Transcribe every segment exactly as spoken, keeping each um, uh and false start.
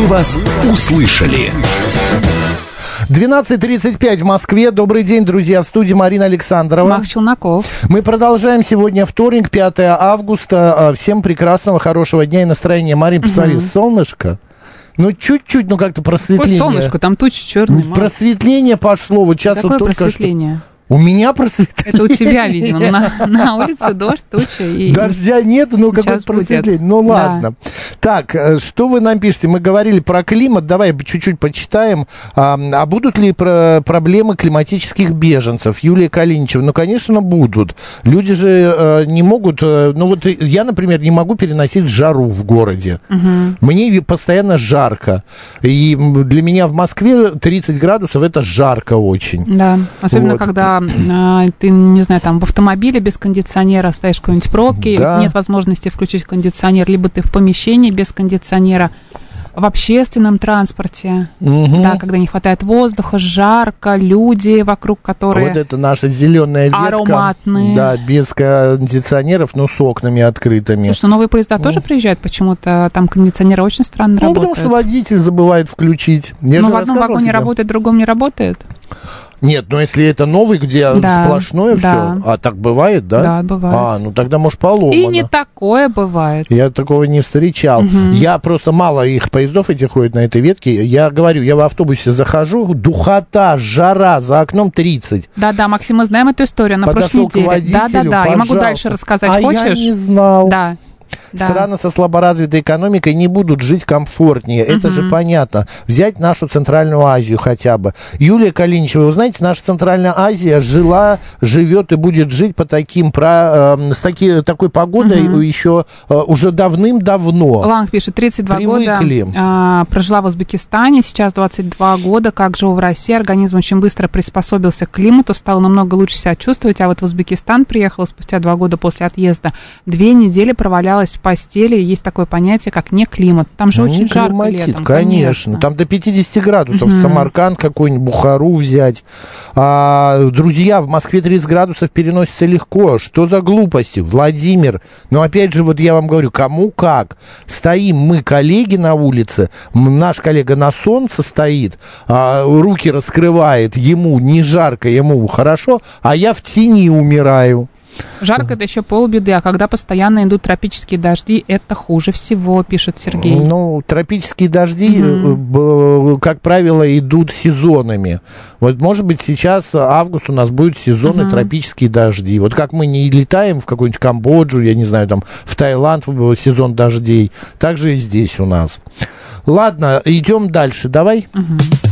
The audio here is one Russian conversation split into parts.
Мы вас услышали. двенадцать тридцать пять в Москве. Добрый день, друзья. В студии Марина Александрова. Мах Челноков. Мы продолжаем. Сегодня вторник, пятое августа. Всем прекрасного, хорошего дня и настроения. Марин, посмотри, угу. солнышко. Ну, чуть-чуть, ну, как-то просветление. Ой, солнышко, там тучи черные. Просветление пошло. Вот сейчас Какое вот только просветление? Что... У меня просветление. Это у тебя, видимо. На, на улице дождь, туча. И... Дождя нет, но какое-то просветление. Ну, ладно. Да. Так, что вы нам пишете? Мы говорили про климат. Давай чуть-чуть почитаем. А, а будут ли про проблемы климатических беженцев? Юлия Калиничева. Ну, конечно, будут. Люди же э, не могут... Э, ну, вот я, например, не могу переносить жару в городе. Угу. Мне постоянно жарко. И для меня в Москве тридцать градусов – это жарко очень. Да, особенно вот. когда... Ты, не знаю, там в автомобиле без кондиционера стоишь в какой-нибудь пробке, да. Нет возможности включить кондиционер, либо ты в помещении без кондиционера, в общественном транспорте, угу. Да, когда не хватает воздуха, жарко, люди вокруг, которые вот это наша зеленая ветка, ароматные. Да, без кондиционеров, но с окнами открытыми. Слушай, ну новые поезда ну. тоже приезжают почему-то, там кондиционеры очень странно ну, работают. Ну, потому что водитель забывает включить. Я ну, в одном вагоне тебе. Работает, в другом не работает. Нет, но если это новый, где да, да. сплошное все, а так бывает, да? Да, бывает. А, ну тогда, может, поломано. И не такое бывает. Я такого не встречал. Угу. Я просто мало их поездов этих ходит на этой ветке. Я говорю, я в автобусе захожу, духота, жара, за окном тридцать. Да-да, Максим, мы знаем эту историю на Подошел прошлой неделе. Да-да-да, я могу дальше рассказать. А Хочешь? Я не знал. Да. Да. Страны со слаборазвитой экономикой не будут жить комфортнее. Это угу. же понятно. Взять нашу Центральную Азию хотя бы. Юлия Калиничева, вы знаете, наша Центральная Азия жила, живет и будет жить по таким, про, э, с таки, такой погодой угу. еще э, уже давным-давно. Ланг пишет, тридцать два Привыкли. года э, прожила в Узбекистане, сейчас двадцать два года, как живу в России, организм очень быстро приспособился к климату, стал намного лучше себя чувствовать, а вот в Узбекистан приехала спустя два года после отъезда, две недели провалялась в постели, есть такое понятие, как не климат. Там же ну, очень жарко климатит, летом. Конечно. конечно. Там до пятидесяти градусов. Угу. Самарканд какой-нибудь, Бухару взять. А, друзья, в Москве тридцать градусов переносится легко. Что за глупости? Владимир. Но опять же, вот я вам говорю, кому как. Стоим мы, коллеги, на улице. Наш коллега на солнце стоит, а, руки раскрывает. Ему не жарко, ему хорошо, а я в тени умираю. Жарко — это еще полбеды, а когда постоянно идут тропические дожди, это хуже всего, пишет Сергей. Ну, тропические дожди, mm-hmm. как правило, идут сезонами. Вот, может быть, сейчас август у нас будет сезонный mm-hmm. тропические дожди. Вот как мы не летаем в какую-нибудь Камбоджу, я не знаю, там, в Таиланд в сезон дождей, так же и здесь у нас. Ладно, идем дальше, давай. Mm-hmm.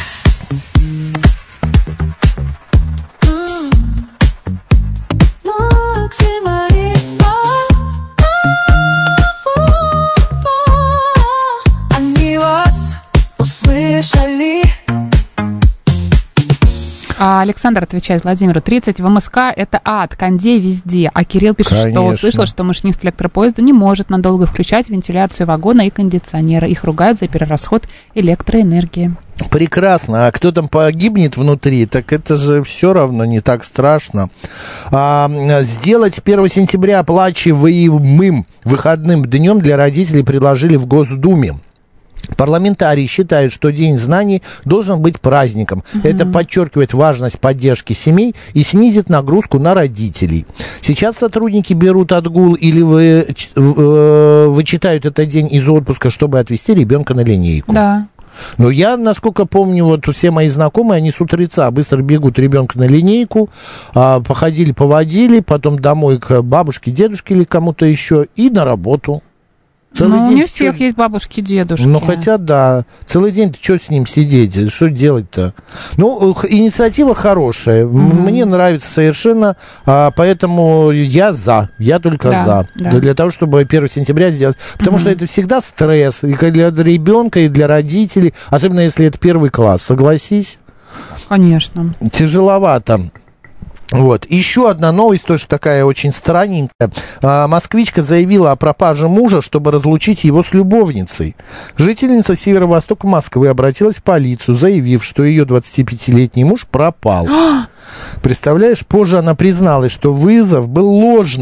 А Александр отвечает Владимиру, тридцать в МСК – это ад, кондей везде. А Кирилл пишет, Конечно. Что услышал, что машинист электропоезда не может надолго включать вентиляцию вагона и кондиционера. Их ругают за перерасход электроэнергии. Прекрасно. А кто там погибнет внутри, так это же все равно не так страшно. А, сделать первого сентября оплачиваемым выходным днем для родителей предложили в Госдуме. Парламентарии считают, что День знаний должен быть праздником. Uh-huh. Это подчеркивает важность поддержки семей и снизит нагрузку на родителей. Сейчас сотрудники берут отгул или вы, э, вычитают этот день из отпуска, чтобы отвезти ребенка на линейку. Да. Но я, насколько помню, вот все мои знакомые, они с утреца быстро бегут ребенка на линейку, а, походили, поводили, потом домой к бабушке, дедушке или кому-то еще и на работу. Целый ну, день, не у всех чё... есть бабушки, дедушки. Ну, хотя, да. Целый день ты что с ним сидеть? Что делать-то? Ну, инициатива хорошая. Mm-hmm. Мне нравится совершенно. А, поэтому я за. Я только да, за. Да. Для того, чтобы первого сентября сделать. Потому mm-hmm. что это всегда стресс. И для ребенка, и для родителей. Особенно, если это первый класс. Согласись? Конечно. Тяжеловато. Вот. Еще одна новость, тоже такая очень странненькая. А, москвичка заявила о пропаже мужа, чтобы разлучить его с любовницей. Жительница северо-востока Москвы обратилась в полицию, заявив, что ее двадцатипятилетний муж пропал. Представляешь, позже она призналась, что вызов был ложным.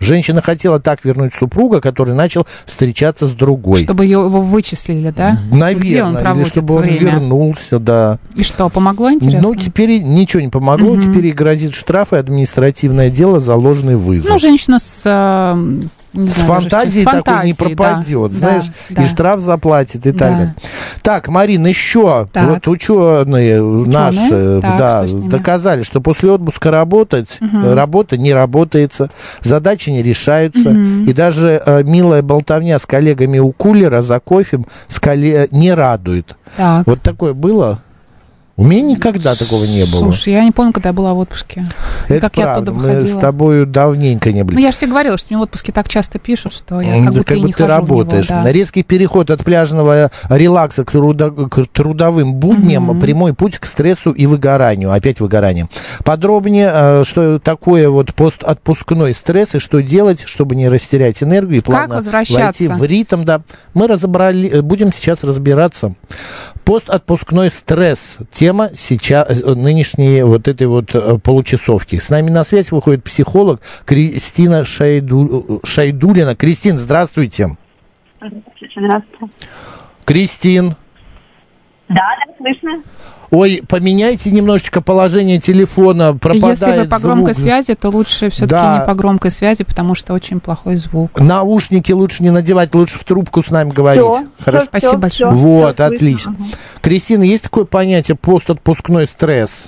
Женщина хотела так вернуть супруга, который начал встречаться с другой. Чтобы его вычислили, да? Наверное, или чтобы он время? вернулся, да. И что, помогло, интересно? Ну, теперь ничего не помогло, угу. Теперь ей грозит штраф и административное дело за ложный вызов. Ну, женщина с... Не с знаю, фантазией даже, с такой фантазией, не пропадет, да, знаешь, да, и да. штраф заплатит и так да. далее. Так, Марин, еще так. вот ученые, ученые наши так, да, доказали, что после отпуска работать, угу. работа не работается, задачи не решаются, угу. и даже э, милая болтовня с коллегами у кулера за кофем с коллег... не радует. Так. Вот такое было? У меня никогда такого не было. Слушай, я не помню, когда я была в отпуске. Это как правда, я мы с тобой давненько не были. Ну, я же тебе говорила, что мне в отпуске так часто пишут, что я как да, будто как и бы не ты хожу работаешь. В него, да. Резкий переход от пляжного релакса к, трудо, к трудовым будням, mm-hmm. прямой путь к стрессу и выгоранию. Опять выгорание. Подробнее, что такое вот постотпускной стресс и что делать, чтобы не растерять энергию и плавно войти в ритм. Да. Мы разобрали, будем сейчас разбираться. Постотпускной стресс. Тема сейчас нынешней вот этой вот получасовки. С нами на связь выходит психолог Кристина Шайду... Шайдулина. Кристин, здравствуйте. Здравствуйте. Кристин. Да, да, слышно. Ой, поменяйте немножечко положение телефона, пропадает звук. Если вы по громкой связи, то лучше все-таки да. не по громкой связи, потому что очень плохой звук. Наушники лучше не надевать, лучше в трубку с нами говорить. Все, Хорошо? Все, Спасибо большое. Все, вот, все отлично. Ага. Кристина, есть такое понятие постотпускной стресс?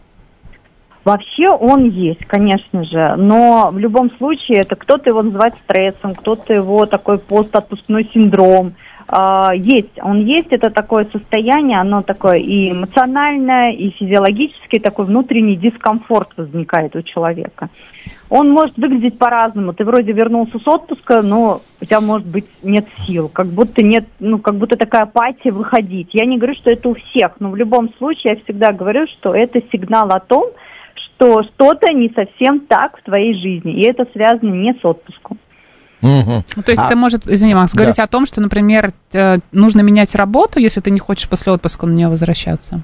Вообще он есть, конечно же, но в любом случае это кто-то его называет стрессом, кто-то его такой постотпускной синдром. Есть, он есть, это такое состояние, оно такое и эмоциональное, и физиологический, такой внутренний дискомфорт возникает у человека. Он может выглядеть по-разному. Ты вроде вернулся с отпуска, но у тебя, может быть, нет сил, как будто нет, ну, как будто такая апатия выходить. Я не говорю, что это у всех, но в любом случае я всегда говорю, что это сигнал о том, что что-то не совсем так в твоей жизни, и это связано не с отпуском. Угу. Ну, то есть а, это может, извини, Макс, говорить да. о том, что, например, нужно менять работу, если ты не хочешь после отпуска на нее возвращаться?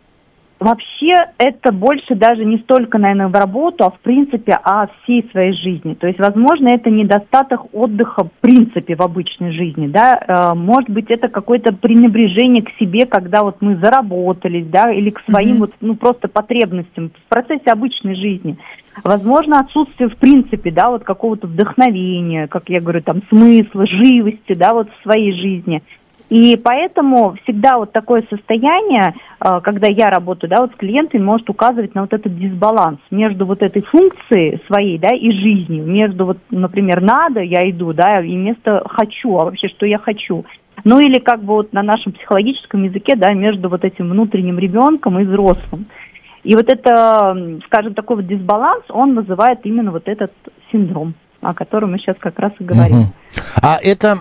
Вообще это больше даже не столько, наверное, в работу, а в принципе о всей своей жизни. То есть, возможно, это недостаток отдыха в принципе в обычной жизни, да. Может быть, это какое-то пренебрежение к себе, когда вот мы заработались, да, или к своим mm-hmm. вот, ну, просто потребностям в процессе обычной жизни. Возможно, отсутствие в принципе, да, вот какого-то вдохновения, как я говорю, там, смысла, живости, да, вот в своей жизни. И поэтому всегда вот такое состояние, когда я работаю, да, вот с клиентами, может указывать на вот этот дисбаланс между вот этой функцией своей, да, и жизнью, между вот, например, надо, я иду, да, и вместо хочу, а вообще что я хочу. Ну или как бы вот на нашем психологическом языке, да, между вот этим внутренним ребенком и взрослым. И вот это, скажем, такой вот дисбаланс, он вызывает именно вот этот синдром, о котором мы сейчас как раз и говорим. Угу. А это...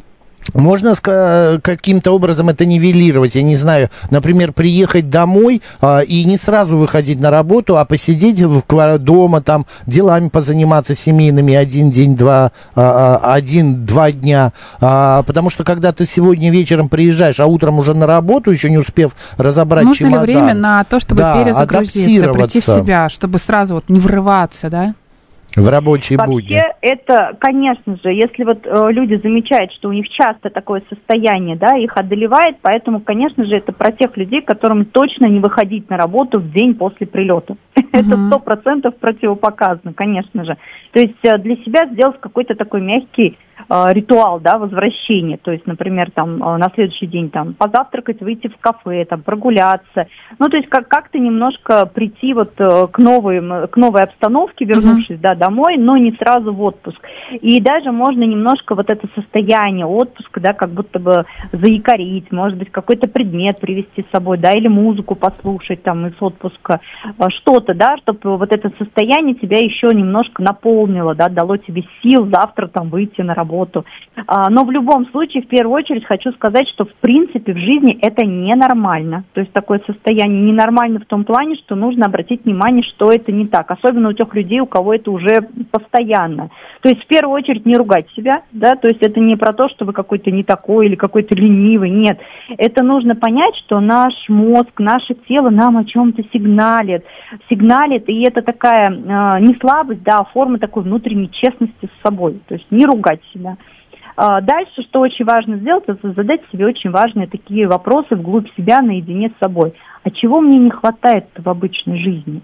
Можно каким-то образом это нивелировать, я не знаю, например, приехать домой а, и не сразу выходить на работу, а посидеть в, дома, там, делами позаниматься семейными один день, два, а, один-два дня, а, потому что когда ты сегодня вечером приезжаешь, а утром уже на работу, еще не успев разобрать нужно чемодан. Нужно ли время на то, чтобы да, перезагрузиться, прийти в себя, чтобы сразу вот не врываться, да? В рабочие Вообще, будни. Вообще, это, конечно же, если вот э, люди замечают, что у них часто такое состояние, да, их одолевает, поэтому, конечно же, это про тех людей, которым точно не выходить на работу в день после прилета. Это сто процентов противопоказано, конечно же. То есть э, для себя сделать какой-то такой мягкий э, ритуал, да, возвращения. То есть, например, там, э, на следующий день там позавтракать, выйти в кафе, там, прогуляться. Ну, то есть как- как-то немножко прийти вот э, к, новой, к новой обстановке, вернувшись, mm-hmm. да, домой, но не сразу в отпуск. И даже можно немножко вот это состояние отпуска, да, как будто бы заякорить, может быть, какой-то предмет привезти с собой, да, или музыку послушать там из отпуска, что-то, да, чтобы вот это состояние тебя еще немножко наполнило, да, дало тебе сил завтра там выйти на работу. Но в любом случае, в первую очередь, хочу сказать, что в принципе в жизни это ненормально. То есть такое состояние ненормально в том плане, что нужно обратить внимание, что это не так. Особенно у тех людей, у кого это уже постоянно. То есть в первую очередь не ругать себя, да, то есть это не про то, что вы какой-то не такой или какой-то ленивый, нет. Это нужно понять, что наш мозг, наше тело нам о чем-то сигналит, сигналит, и это такая э, не слабость, да, а форма такой внутренней честности с собой, то есть не ругать себя. А дальше, что очень важно сделать, это задать себе очень важные такие вопросы вглубь себя наедине с собой. А чего мне не хватает в обычной жизни?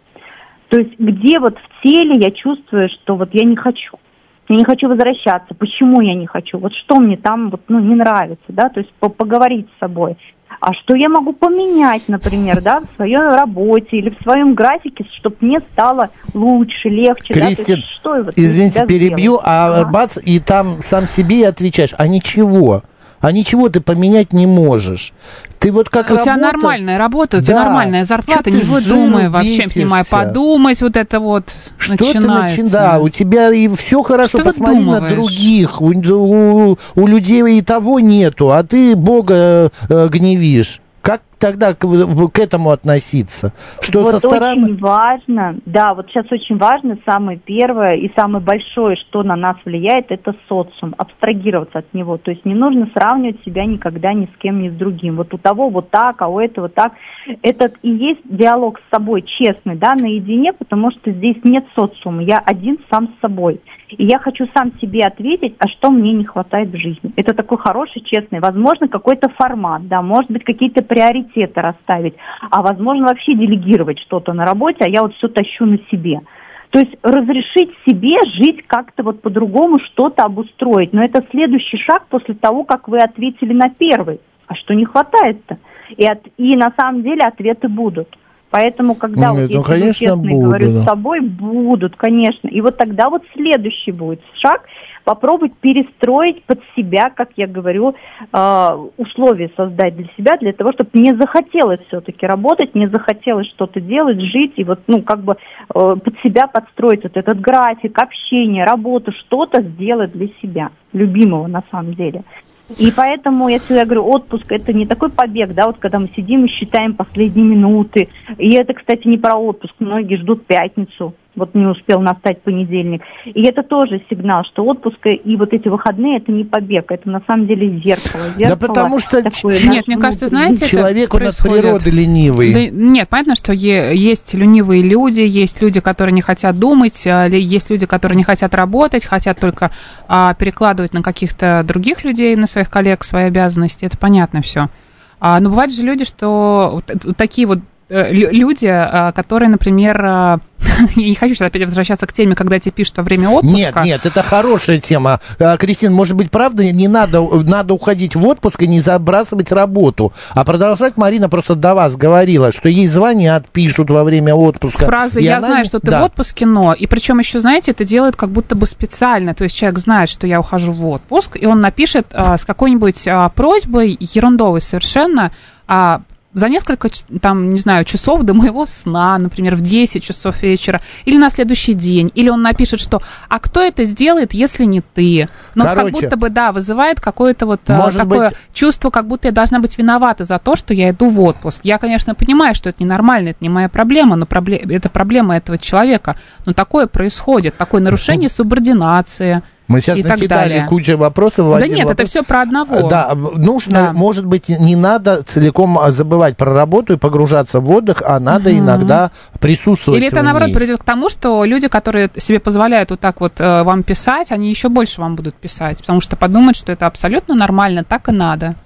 То есть где вот в теле я чувствую, что вот я не хочу, я не хочу возвращаться, почему я не хочу, вот что мне там вот, ну, не нравится, да, то есть поговорить с собой. А что я могу поменять, например, да, в своей работе или в своем графике, чтобы мне стало лучше, легче. Кристин, да? То есть, что вот извините, перебью, сделать? а Ага. бац, и там сам себе и отвечаешь, а ничего. А ничего ты поменять не можешь. Ты вот как У работа... тебя нормальная работа, у тебя Да. нормальная зарплата, Чё не ты с выдумай жиру вообще, бесишься? понимай, подумать, вот это вот Что начинается. ты начи... Да, у тебя и все хорошо, Что посмотри на выдумываешь? других. У, у, у людей и того нету, а ты Бога э, гневишь. Как тогда к, к этому относиться? Что вот со стороны... очень важно, да, вот сейчас очень важно, самое первое и самое большое, что на нас влияет, это социум, абстрагироваться от него. То есть не нужно сравнивать себя никогда ни с кем, ни с другим. Вот у того вот так, а у этого так. Это и есть диалог с собой честный, да, наедине, потому что здесь нет социума. Я один сам с собой. И я хочу сам себе ответить, а что мне не хватает в жизни. Это такой хороший, честный, возможно, какой-то формат, да, может быть, какие-то приоритеты расставить, а возможно, вообще делегировать что-то на работе, а я вот все тащу на себе. То есть разрешить себе жить как-то вот по-другому, что-то обустроить. Но это следующий шаг после того, как вы ответили на первый. А что не хватает-то? И, от, и на самом деле ответы будут. Поэтому, когда Нет, вот я ну, сижу конечно, честно и буду, говорю да. с собой, будут, конечно. И вот тогда вот следующий будет шаг — попробовать перестроить под себя, как я говорю, э, условия создать для себя, для того, чтобы мне захотелось все-таки работать, мне захотелось что-то делать, жить, и вот, ну, как бы э, под себя подстроить вот этот график, общение, работу, что-то сделать для себя, любимого на самом деле. И поэтому, я всегда говорю, отпуск — это не такой побег, да, вот когда мы сидим и считаем последние минуты. И это, кстати, не про отпуск, многие ждут пятницу, вот не успел настать понедельник. И это тоже сигнал, что отпуск и вот эти выходные — это не побег, это на самом деле зеркало. зеркало Да потому что такое, Нет, наш мне кажется, внутренний. знаете, человек это у нас происходит. природы ленивый. Да, нет, понятно, что е- есть ленивые люди, есть люди, которые не хотят думать, а, ли- есть люди, которые не хотят работать, хотят только а, перекладывать на каких-то других людей, на своих коллег свои обязанности, это понятно все. А, но бывают же люди, что вот, вот такие вот э, лю- люди, а, которые, например, а, я не хочу сейчас опять возвращаться к теме, когда тебе пишут во время отпуска. Нет, нет, это хорошая тема. А, Кристин, может быть, правда, не надо, надо уходить в отпуск и не забрасывать работу, а продолжать. Марина просто до вас говорила, что ей звонят, пишут во время отпуска. Фраза и «я она... знаю, что ты да. в отпуске, но...» И причем еще, знаете, это делают как будто бы специально. То есть человек знает, что я ухожу в отпуск, и он напишет а, с какой-нибудь а, просьбой, ерундовой совершенно, а, за несколько, там, не знаю, часов до моего сна, например, в десять часов вечера, или на следующий день, или он напишет, что «а кто это сделает, если не ты?» Но Короче, как будто бы, да, вызывает какое-то вот может такое быть... чувство, как будто я должна быть виновата за то, что я иду в отпуск. Я, конечно, понимаю, что это ненормально, это не моя проблема, но пробле... это проблема этого человека. Но такое происходит, такое нарушение субординации. Мы сейчас и так накидали далее. кучу вопросов. Да один нет, вопрос. это все про одного. Да, нужно, Да. может быть, не надо целиком забывать про работу и погружаться в отдых, а надо угу. иногда присутствовать. Или это, наоборот, приведет к тому, что люди, которые себе позволяют вот так вот э, вам писать, они еще больше вам будут писать, потому что подумают, что это абсолютно нормально, так и надо.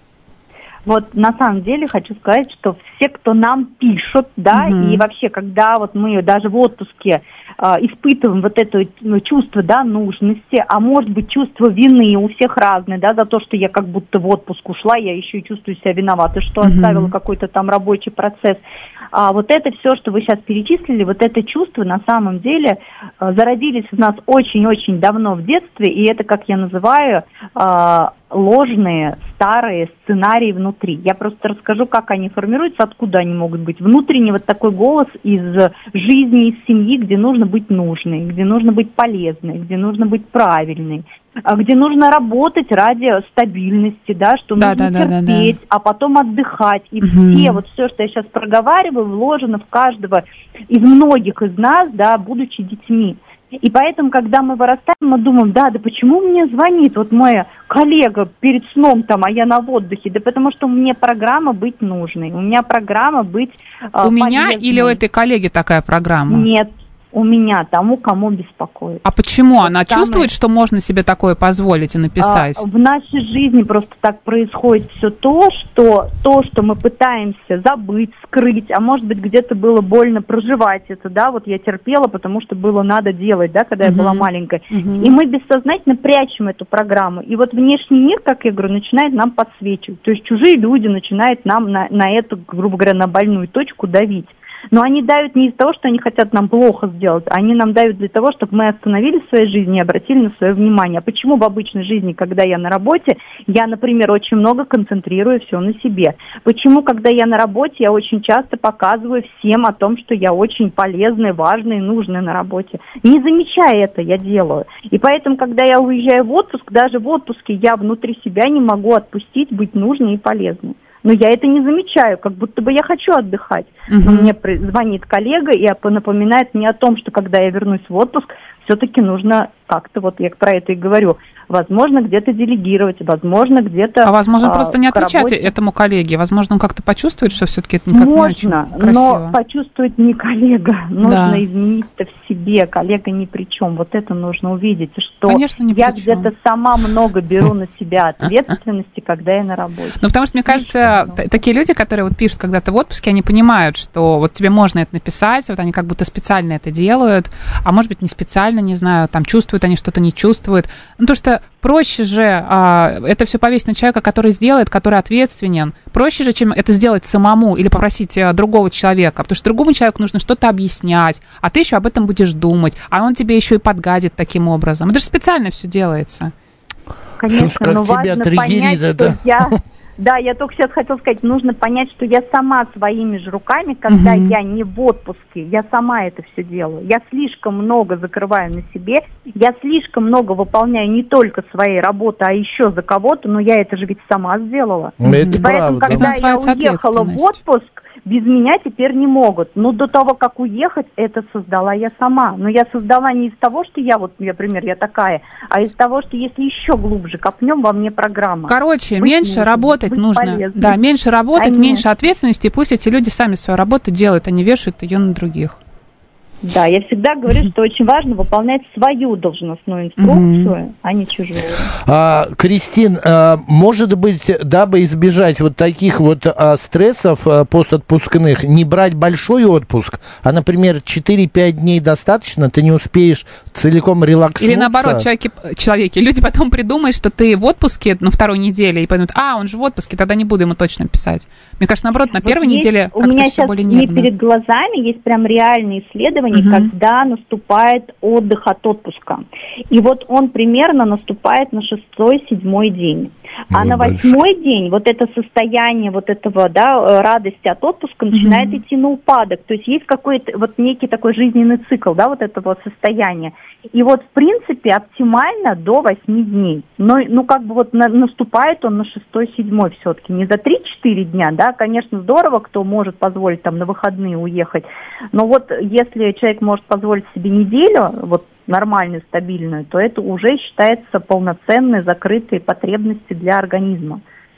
Вот на самом деле хочу сказать, что все, кто нам пишут, да, Угу. и вообще, когда вот мы даже в отпуске э, испытываем вот это ну, чувство, да, нужности, а может быть чувство вины, у всех разное, да, за то, что я как будто в отпуск ушла, я еще и чувствую себя виноватой, что Угу. оставила какой-то там рабочий процесс. А вот это все, что вы сейчас перечислили, вот это чувство на самом деле э, зародились у нас очень-очень давно в детстве, и это, как я называю, э, ложные, старые сценарии внутри. Я просто расскажу, как они формируются, откуда они могут быть. Внутренний вот такой голос из жизни, из семьи, где нужно быть нужной, где нужно быть полезной, где нужно быть правильной, где нужно работать ради стабильности, да, что да, нужно да, терпеть, да, да. а потом отдыхать. И угу. все, вот все, что я сейчас проговариваю, вложено в каждого из многих из нас, да, будучи детьми. И поэтому, когда мы вырастаем, мы думаем, да, да почему мне звонит вот моя коллега перед сном там, а я на отдыхе? Да потому что у меня программа быть нужной, у меня программа быть э, У полезной. меня или у этой коллеги такая программа? Нет, у меня, тому, кому беспокоит. А почему? Вот Она самое... чувствует, что можно себе такое позволить и написать? А, в нашей жизни просто так происходит все то, что то, что мы пытаемся забыть, скрыть, а может быть где-то было больно проживать это, да, вот я терпела, потому что было надо делать, да, когда uh-huh. я была маленькая. Uh-huh. И мы бессознательно прячем эту программу. И вот внешний мир, как я говорю, начинает нам подсвечивать. То есть чужие люди начинают нам на, на эту, грубо говоря, на больную точку давить. Но они давят не из-за того, что они хотят нам плохо сделать, они нам давят для того, чтобы мы остановились в своей жизни и обратили на свое внимание. А почему в обычной жизни, когда я на работе, я, например, очень много концентрирую все на себе? Почему, когда я на работе, я очень часто показываю всем о том, что я очень полезная, важная и нужная на работе? Не замечая это, я делаю. И поэтому, когда я уезжаю в отпуск, даже в отпуске я внутри себя не могу отпустить быть нужной и полезной. Но я это не замечаю, как будто бы я хочу отдыхать. Uh-huh. Но мне звонит коллега и напоминает мне о том, что когда я вернусь в отпуск, все-таки нужно как-то, вот я про это и говорю, возможно, где-то делегировать, возможно, где-то... А возможно, а, просто не отвечать работе. Этому коллеге. Возможно, он как-то почувствует, что все-таки это никак Можно, не очень красиво. но почувствовать не коллега. Нужно Да. изменить-то в себе. Коллега ни при чем. Вот это нужно увидеть, что Конечно, ни я при чем. где-то сама много беру на себя ответственности, когда я на работе. Ну, потому что, мне кажется, т- такие люди, которые вот пишут когда-то в отпуске, они понимают, что вот тебе можно это написать, вот они как будто специально это делают, а может быть, не специально, не знаю, там чувствуют они что-то, не чувствуют. Ну, то что проще же а, это все повесить на человека, который сделает, который ответственен. Проще же, чем это сделать самому или попросить а, другого человека, потому что другому человеку нужно что-то объяснять, а ты еще об этом будешь думать, а он тебе еще и подгадит таким образом. Это же специально все делается. Конечно, Слушай, как но тебя важно триггерит понять, это. что я... Да, я только сейчас хотела сказать, нужно понять, что я сама своими же руками, когда Мгм. я не в отпуске, я сама это все делаю. Я слишком много закрываю на себе, я слишком много выполняю не только своей работы, а еще за кого-то, но я это же ведь сама сделала. Ну, это И поэтому, правда. когда Это я называется уехала в ответственность. отпуск, без меня теперь не могут. Но до того, как уехать, это создала я сама. Но я создала не из того, что я, вот, например, я такая, а из того, что если еще глубже копнем, во мне программа. Короче, Быть меньше нужным, работать быть нужно. полезным. Да, меньше работать, Конечно. меньше ответственности, и пусть эти люди сами свою работу делают, а не вешают ее на других. Да, я всегда говорю, что очень важно выполнять свою должностную инструкцию, а не чужую. А, Кристин, а, может быть, дабы избежать вот таких вот а, стрессов а, постотпускных, не брать большой отпуск, а, например, четыре-пять дней достаточно, ты не успеешь целиком релакснуться? Или наоборот, человеки, человеки, люди потом придумают, что ты в отпуске на второй неделе, и поймут, а, он же в отпуске, тогда не буду ему точно писать. Мне кажется, наоборот, на Вот первой есть, неделе у как-то меня все сейчас более не нервно. перед глазами есть прям реальные исследования, Мгм. когда наступает отдых от отпуска. И вот он примерно наступает на шестой-седьмой день. А Ой, на восьмой день вот это состояние вот этого, да, радости от отпуска начинает Мгм. идти на упадок. То есть есть какой-то вот некий такой жизненный цикл, да, вот этого состояния. И вот, в принципе, оптимально до восьми дней. Но, ну, как бы вот на, наступает он на шестой-седьмой все-таки. Не за три-четыре дня, да, конечно, здорово, кто может позволить там на выходные уехать. Но вот если человек может позволить себе неделю, вот, нормальную, стабильную, то это уже считается полноценной, закрытой потребностью для организма.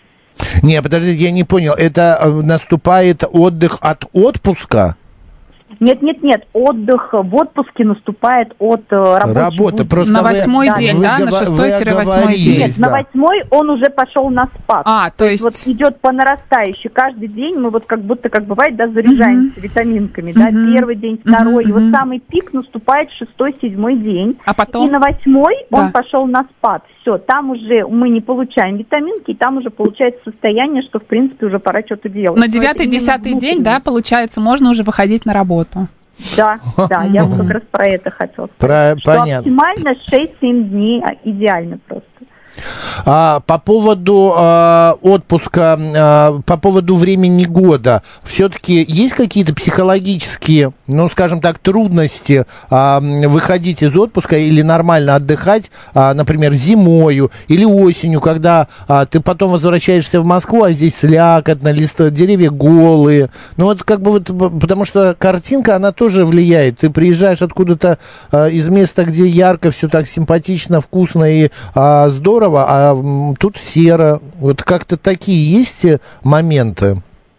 Не, подождите, я не понял, это э, наступает отдых от отпуска? Нет, нет, нет, отдых в отпуске наступает от э, рабочей Работа, будни. просто На вы- восьмой да, день, вы да, на гова- шестой-восьмой вы день. Нет, да. на восьмой он уже пошел на спад. А, то есть... Вот идет по нарастающей. Каждый день мы вот как будто, как бывает, да, заряжаемся витаминками, да, Мгм. первый день, Мгм, второй. И вот мгм. самый пик наступает шестой-седьмой день. А потом? И на восьмой Да. он пошел на спад. Все, там уже мы не получаем витаминки, и там уже получается состояние, что, в принципе, уже пора что-то делать. На Но это девятый-десятый именно день, да, внутренне. получается, можно уже выходить на работу. Да, да, я вот как раз про это хотела сказать. Про- Что понятно. оптимально шесть-семь дней, а идеально просто. А, по поводу а, отпуска, а, по поводу времени года, все-таки есть какие-то психологические, ну, скажем так, трудности а, выходить из отпуска или нормально отдыхать, а, например, зимою или осенью, когда а, ты потом возвращаешься в Москву, а здесь слякотно, лист, деревья голые. Ну, вот как бы вот, потому что картинка, она тоже влияет. Ты приезжаешь откуда-то а, из места, где ярко, все так симпатично, вкусно и а, здорово, а тут серо. Вот как-то такие есть моменты?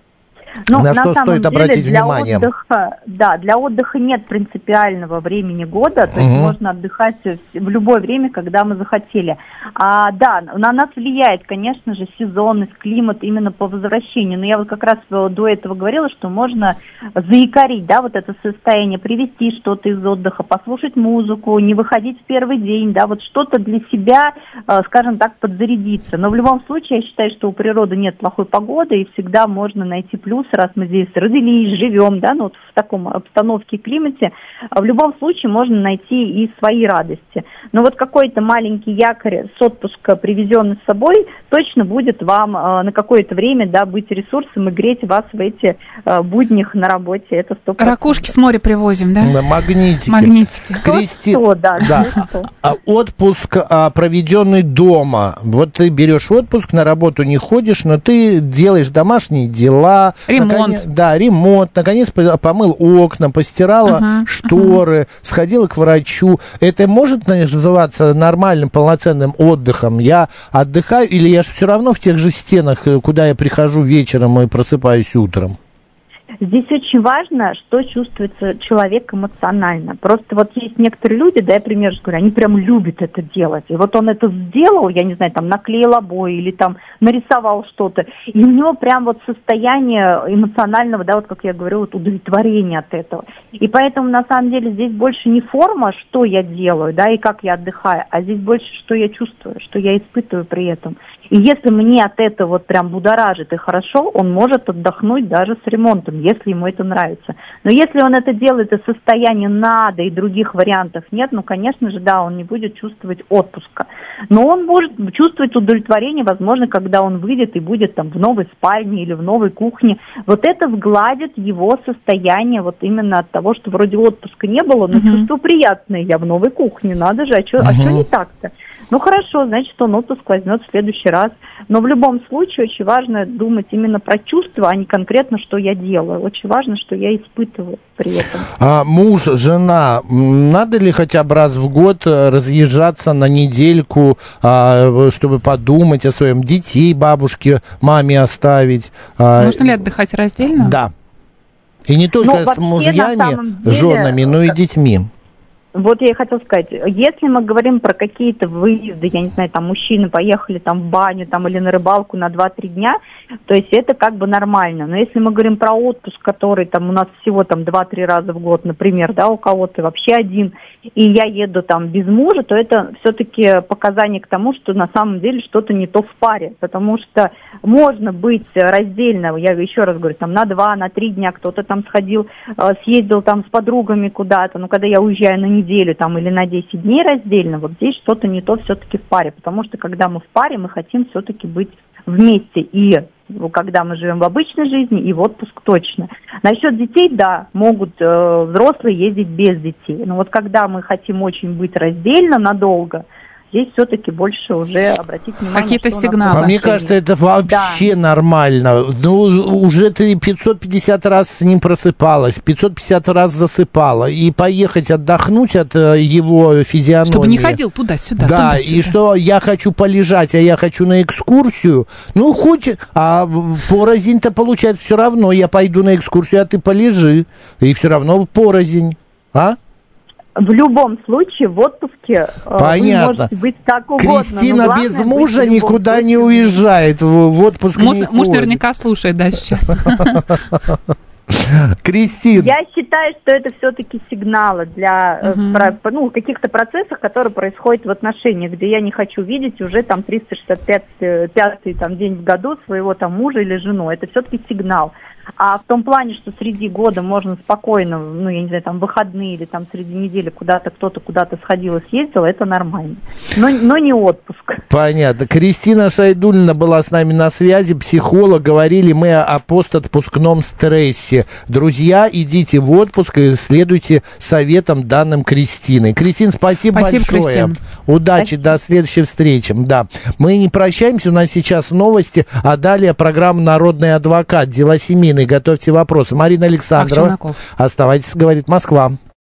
Ну, на, на что самом стоит деле, обратить для внимание? Отдыха, да, для отдыха нет принципиального времени года, то есть Угу. можно отдыхать в любое время, когда мы захотели. А, да, на нас влияет, конечно же, сезонность, климат именно по возвращению. Но я вот как раз до этого говорила, что можно заикарить, да, вот это состояние, привести что-то из отдыха, послушать музыку, не выходить в первый день, да, вот что-то для себя, скажем так, подзарядиться. Но в любом случае, я считаю, что у природы нет плохой погоды, и всегда можно найти плюс, раз мы здесь родились, живем, да, ну вот в таком обстановке, климате, в любом случае можно найти и свои радости. Но вот какой-то маленький якорь с отпуска, привезенный с собой, точно будет вам э, на какое-то время, да, быть ресурсом и греть вас в эти э, буднях на работе. Это сто процентов. Ракушки с моря привозим, да? Да, магнитики. Магнитики. Кристи... Что, да, да. что. А, отпуск, а, проведенный дома. Вот ты берешь отпуск, на работу не ходишь, но ты делаешь домашние дела. Ремонт. Наконец, да, ремонт. Наконец помыл окна, постирала uh-huh, шторы, uh-huh. сходила к врачу. Это может называться нормальным, полноценным отдыхом? Я отдыхаю или я же все равно в тех же стенах, куда я прихожу вечером и просыпаюсь утром? Здесь очень важно, что чувствуется человек эмоционально. Просто вот есть некоторые люди, да, я пример говорю, они прям любят это делать. И вот он это сделал, я не знаю, там наклеил обои или там нарисовал что-то, и у него прям вот состояние эмоционального, да, вот как я говорю, вот удовлетворения от этого. И поэтому на самом деле здесь больше не форма, что я делаю, да, и как я отдыхаю, а здесь больше, что я чувствую, что я испытываю при этом. И если мне от этого вот прям будоражит и хорошо, он может отдохнуть даже с ремонтом, если ему это нравится. Но если он это делает из состояния надо и других вариантов нет, ну, конечно же, да, он не будет чувствовать отпуска. Но он может чувствовать удовлетворение, возможно, когда он выйдет и будет там в новой спальне или в новой кухне. Вот это сгладит его состояние вот именно от того, что вроде отпуска не было, но uh-huh. чувство приятное. Я в новой кухне, надо же, а что uh-huh. а что не так-то? Ну, хорошо, значит, он отпуск возьмет в следующий раз. Но в любом случае очень важно думать именно про чувства, а не конкретно, что я делаю. Очень важно, что я испытываю при этом. А муж, жена, надо ли хотя бы раз в год разъезжаться на недельку, а, чтобы подумать о своем, детей бабушке, маме оставить? А, Можно ли отдыхать раздельно? Да. И не только ну, с мужьями, деле, женами, но и детьми. Вот я и хотела сказать, если мы говорим про какие-то выезды, я не знаю, там мужчины поехали там в баню там, или на рыбалку на два-три дня, то есть это как бы нормально. Но если мы говорим про отпуск, который там у нас всего там два-три раза в год, например, да, у кого-то вообще один, и я еду там без мужа, то это все-таки показание к тому, что на самом деле что-то не то в паре, потому что можно быть раздельно, я еще раз говорю, там на два, на три дня кто-то там сходил, съездил там с подругами куда-то, но когда я уезжаю на неделю, неделю там, или на десять дней раздельно, вот здесь что-то не то все-таки в паре, потому что когда мы в паре, мы хотим все-таки быть вместе, и когда мы живем в обычной жизни, и в отпуск точно. Насчет детей, да, могут э, взрослые ездить без детей, но вот когда мы хотим очень быть раздельно, надолго, здесь все-таки больше уже обратить внимание. Какие-то сигналы. А мне кажется, это вообще да. нормально. Ну, уже ты пятьсот пятьдесят раз с ним просыпалась, пятьсот пятьдесят раз засыпала. И поехать отдохнуть от его физиономии. Чтобы не ходил туда-сюда. Да, туда-сюда. И что я хочу полежать, а я хочу на экскурсию. Ну, хоть, а порознь-то получается все равно. Я пойду на экскурсию, а ты полежи. И все равно порознь. А? В любом случае, в отпуске Понятно. Вы можете быть как угодно. Кристина без мужа никуда не уезжает, в, в отпуск муж, не муж ходит. наверняка слушает, да, сейчас. Кристина. Я считаю, что это все-таки сигналы для uh-huh. про, ну, каких-то процессов, которые происходят в отношениях, где я не хочу видеть уже там триста шестьдесят пятый там, день в году своего там мужа или жену. Это все-таки сигнал. А в том плане, что среди года можно спокойно, ну, я не знаю, там, выходные или там среди недели куда-то кто-то куда-то сходил и съездил, это нормально. Но, но не отпуск. Понятно. Кристина Шайдуллина была с нами на связи, психолог. Говорили мы о постотпускном стрессе. Друзья, идите в отпуск и следуйте советам, данным Кристины. Кристина, спасибо, спасибо большое. Кристина. Удачи, Спасибо. до следующей встречи. Да. Мы не прощаемся, у нас сейчас новости, а далее программа «Народный адвокат», дела семейные. Готовьте вопросы. Марина Александрова. Овчинаков. Оставайтесь, говорит Москва.